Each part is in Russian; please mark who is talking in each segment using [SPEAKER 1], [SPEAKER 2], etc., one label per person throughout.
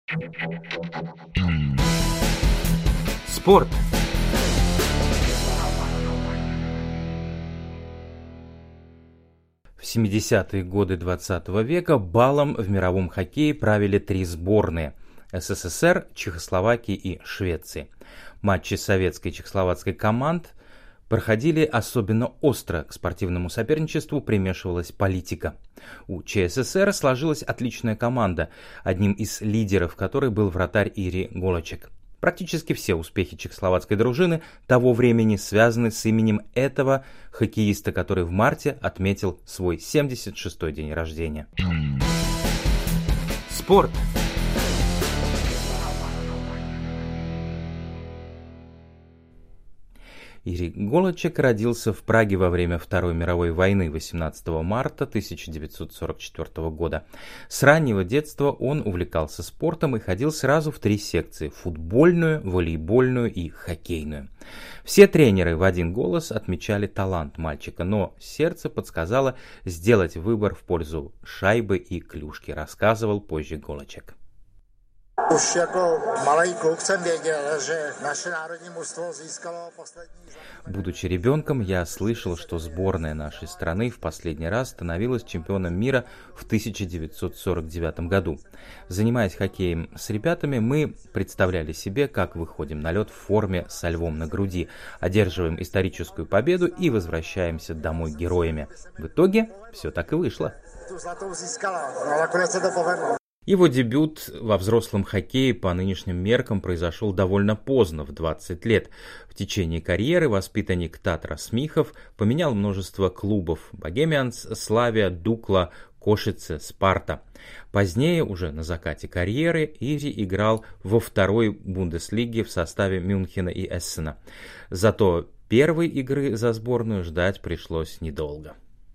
[SPEAKER 1] Спорт. В 70-е годы 20 века балом в мировом хоккее правили три сборные – СССР, Чехословакии и Швеции. Матчи советской и чехословацкой команд проходили особенно остро, к спортивному соперничеству примешивалась политика. У ЧССР сложилась отличная команда, одним из лидеров которой был вратарь Ири Голочек. Практически все успехи чехословацкой дружины того времени связаны с именем этого хоккеиста, который в марте отметил свой 76-й день рождения. Спорт. Ири Голочек родился в Праге во время Второй мировой войны 18 марта 1944 года. С раннего детства он увлекался спортом и ходил сразу в три секции – футбольную, волейбольную и хоккейную. Все тренеры в один голос отмечали талант мальчика, но сердце подсказало сделать выбор в пользу шайбы и клюшки, рассказывал позже Голочек.
[SPEAKER 2] Už jako malý kluk jsem věděl, že naše národní mužstvo získalo poslední.
[SPEAKER 1] Будучи ребенком, я слышал, что сборная нашей страны в последний раз становилась чемпионом мира в 1949 году. Занимаясь хоккеем с ребятами, мы представляли себе, как выходим на лед в форме со львом на груди, одерживаем историческую победу и возвращаемся домой героями. В итоге все так и вышло. Его дебют во взрослом хоккее по нынешним меркам произошел довольно поздно, в 20 лет. В течение карьеры воспитанник Татра Смихов поменял множество клубов – Богемианс, Славия, Дукла, Кошице, Спарта. Позднее, уже на закате карьеры, Ири играл во второй Бундеслиге в составе Мюнхена и Эссена. Зато первой игры за сборную ждать пришлось недолго.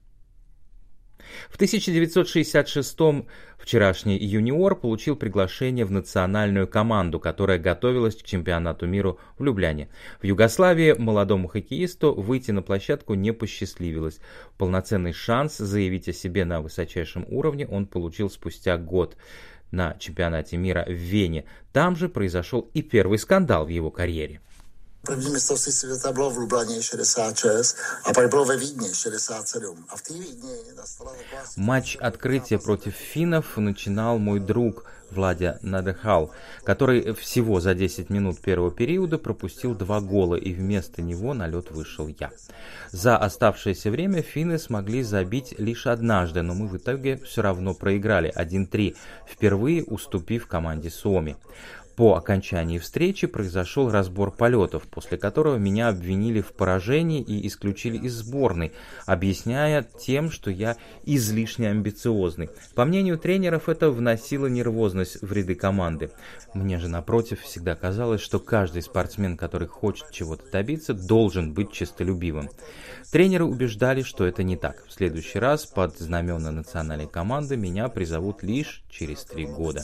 [SPEAKER 1] В 1966-м вчерашний юниор получил приглашение в национальную команду, которая готовилась к чемпионату мира в Любляне. В Югославии молодому хоккеисту выйти на площадку не посчастливилось. Полноценный шанс заявить о себе на высочайшем уровне он получил спустя год на чемпионате мира в Вене. Там же произошел и первый скандал в его карьере.
[SPEAKER 2] První mistrovství světa bylo v Lublaně 66 a pak bylo ve Vídni 67. A v té Vídni nastala taková...
[SPEAKER 1] Матч открытия против финнов начинал мой друг Владя Надехал, который всего за 10 минут первого периода пропустил 2 гола, и вместо него на лед вышел я. За оставшееся время финны смогли забить лишь однажды, но мы в итоге все равно проиграли 1-3, впервые уступив команде Суоми. По окончании встречи произошел разбор полетов, после которого меня обвинили в поражении и исключили из сборной, объясняя тем, что я излишне амбициозный. По мнению тренеров, это вносило нервозность в ряды команды. Мне же, напротив, всегда казалось, что каждый спортсмен, который хочет чего-то добиться, должен быть честолюбивым. Тренеры убеждали, что это не так. В следующий раз под знамена национальной команды меня призовут лишь через 3 года.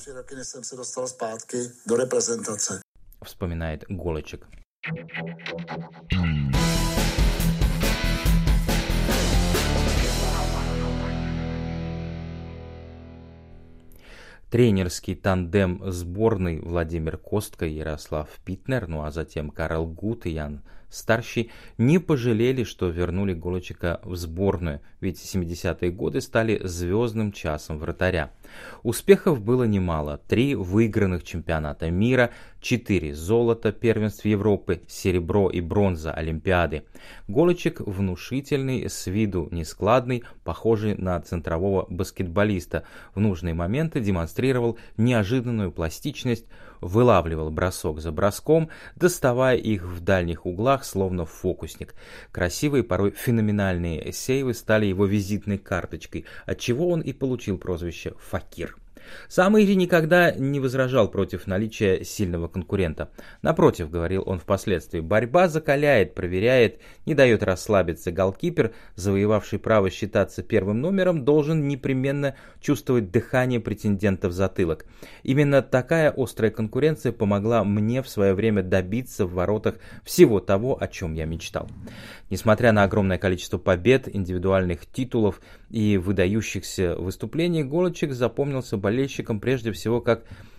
[SPEAKER 1] Вспоминает Голочек. Тренерский тандем сборной Владимир Костка и Ярослав Питнер, ну а затем Карл Гут и Ян Старший не пожалели, что вернули Голочека в сборную, ведь 70-е годы стали звездным часом вратаря. Успехов было немало: 3 выигранных чемпионата мира, 4 золота первенств Европы, серебро и бронза Олимпиады. Голочек внушительный, с виду нескладный, похожий на центрового баскетболиста, в нужные моменты демонстрировал неожиданную пластичность, вылавливал бросок за броском, доставая их в дальних углах, словно фокусник. Красивые, порой феноменальные сейвы стали его визитной карточкой, отчего он и получил прозвище «Факир». Сам Ири никогда не возражал против наличия сильного конкурента. Напротив, говорил он впоследствии, борьба закаляет, проверяет, не дает расслабиться. Голкипер, завоевавший право считаться первым номером, должен непременно чувствовать дыхание претендента в затылок. Именно такая острая конкуренция помогла мне в свое время добиться в воротах всего того, о чем я мечтал. Несмотря на огромное количество побед, индивидуальных титулов и выдающихся выступлений, Голочек запомнился болельщикам прежде всего как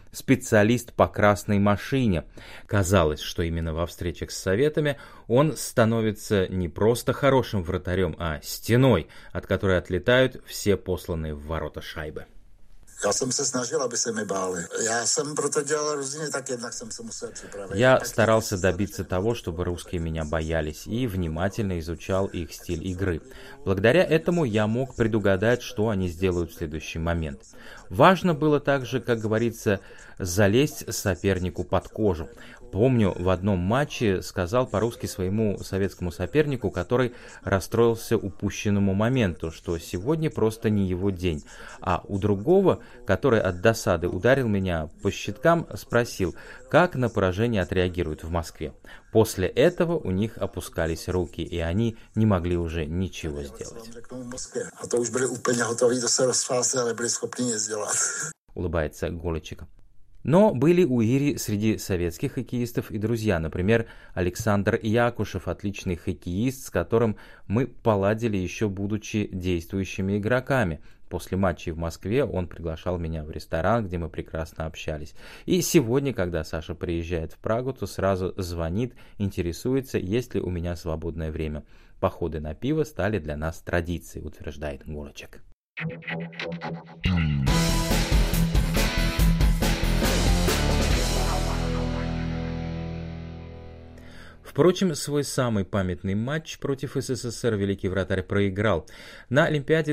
[SPEAKER 1] специалист по красной машине. Казалось, что именно во встречах с советами он становится не просто хорошим вратарем, а стеной, от которой отлетают все посланные в ворота шайбы.
[SPEAKER 2] Já jsem se snažil, aby se mi báli. Já jsem proto dělal různě, tak jednak jsem se musel připravit.
[SPEAKER 1] Я старался добиться того, чтобы русские меня боялись, и внимательно изучал их стиль игры. Благодаря этому я мог предугадать, что они сделают в следующий момент. Важно было также, как говорится, залезть сопернику под кожу. Помню, в одном матче сказал по-русски своему советскому сопернику, который расстроился упущенному моменту, что сегодня просто не его день. А у другого, который от досады ударил меня по щиткам, спросил, как на поражение отреагируют в Москве. После этого у них опускались руки, и они не могли уже ничего сделать. Улыбается Голичек. Но были у Ири среди советских хоккеистов и друзья. Например, Александр Якушев, отличный хоккеист, с которым мы поладили еще будучи действующими игроками. После матчей в Москве он приглашал меня в ресторан, где мы прекрасно общались. И сегодня, когда Саша приезжает в Прагу, то сразу звонит, интересуется, есть ли у меня свободное время. Походы на пиво стали для нас традицией, утверждает Голичек. Впрочем, свой самый памятный матч против СССР великий вратарь проиграл. На Олимпиаде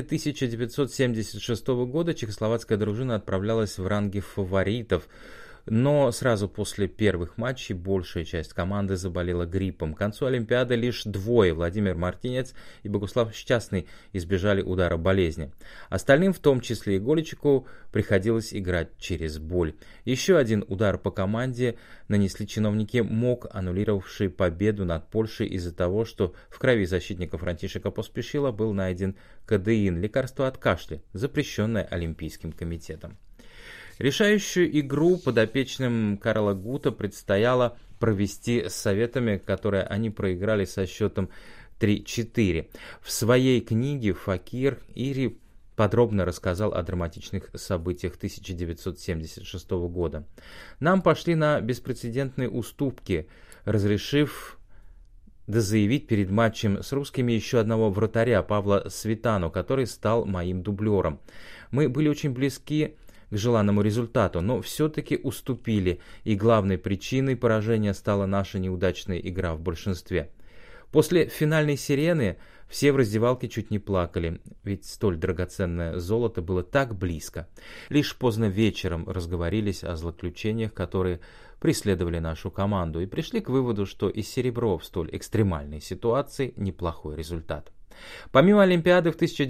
[SPEAKER 1] 1976 года чехословацкая дружина отправлялась в ранге фаворитов. Но сразу после первых матчей большая часть команды заболела гриппом. К концу Олимпиады лишь двое, Владимир Мартинец и Богуслав Счастный, избежали удара болезни. Остальным, в том числе и Голичеку, приходилось играть через боль. Еще один удар по команде нанесли чиновники МОК, аннулировавшие победу над Польшей из-за того, что в крови защитника Франтишека Поспешила был найден кадеин, лекарство от кашля, запрещенное Олимпийским комитетом. Решающую игру подопечным Карла Гута предстояло провести с советами, которые они проиграли со счетом 3-4. В своей книге «Факир» Ири подробно рассказал о драматичных событиях 1976 года. Нам пошли на беспрецедентные уступки, разрешив заявить перед матчем с русскими еще одного вратаря, Павла Светану, который стал моим дублером. Мы были очень близки к желанному результату, но все-таки уступили, и главной причиной поражения стала наша неудачная игра в большинстве. После финальной сирены все в раздевалке чуть не плакали, ведь столь драгоценное золото было так близко. Лишь поздно вечером разговорились о злоключениях, которые преследовали нашу команду, и пришли к выводу, что и серебро в столь экстремальной ситуации неплохой результат. Помимо Олимпиады в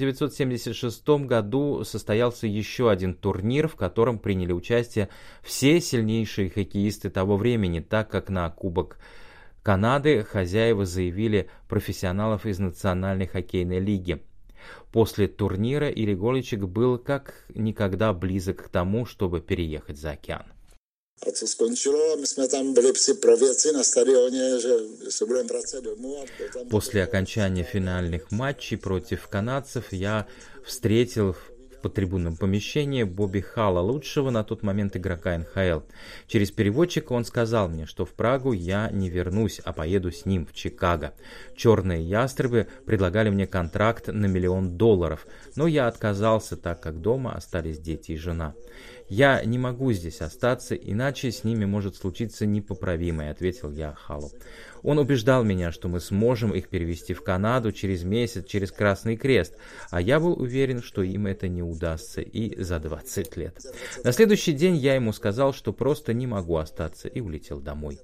[SPEAKER 1] 1976 году состоялся еще один турнир, в котором приняли участие все сильнейшие хоккеисты того времени, так как на Кубок Канады хозяева заявили профессионалов из Национальной хоккейной лиги. После турнира Ири Голичек был как никогда близок к тому, чтобы переехать за океан.
[SPEAKER 2] A co skončilo, my jsme tam byli pro věci na stadioně, že se budeme vracet domů.
[SPEAKER 1] После окончания финальных матчей против канадцев я встретил в подтрибунном помещении Бобби Халла, лучшего на тот момент игрока НХЛ. Через переводчика он сказал мне, что в Прагу я не вернусь, а поеду с ним в Чикаго. Черные ястребы предлагали мне контракт на $1 миллион, но я отказался, так как дома остались дети и жена. «Я не могу здесь остаться, иначе с ними может случиться непоправимое», — ответил я Халлу. Он убеждал меня, что мы сможем их перевести в Канаду через месяц, через Красный Крест, а я был уверен, что им это не удастся и за 20 лет. На следующий день я ему сказал, что просто не могу остаться, и улетел домой.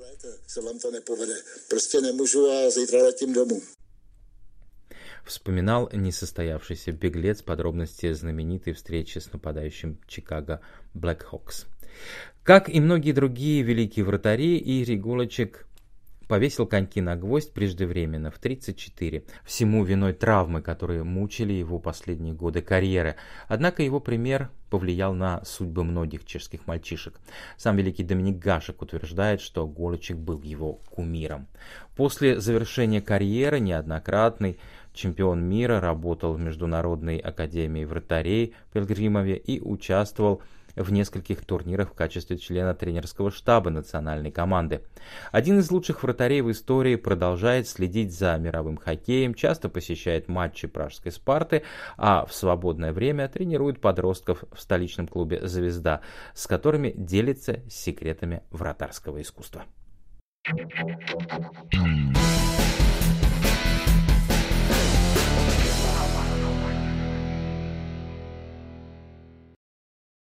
[SPEAKER 1] Вспоминал несостоявшийся беглец подробности знаменитой встречи с нападающим Чикаго Блэкхокс. Как и многие другие великие вратари, Ири Голичек повесил коньки на гвоздь преждевременно, в 34. Всему виной травмы, которые мучили его последние годы карьеры. Однако его пример повлиял на судьбы многих чешских мальчишек. Сам великий Доминик Гашек утверждает, что Голичек был его кумиром. После завершения карьеры неоднократный чемпион мира работал в Международной академии вратарей в Пилгримове и участвовал в нескольких турнирах в качестве члена тренерского штаба национальной команды. Один из лучших вратарей в истории продолжает следить за мировым хоккеем, часто посещает матчи пражской «Спарты», а в свободное время тренирует подростков в столичном клубе «Звезда», с которыми делится секретами вратарского искусства.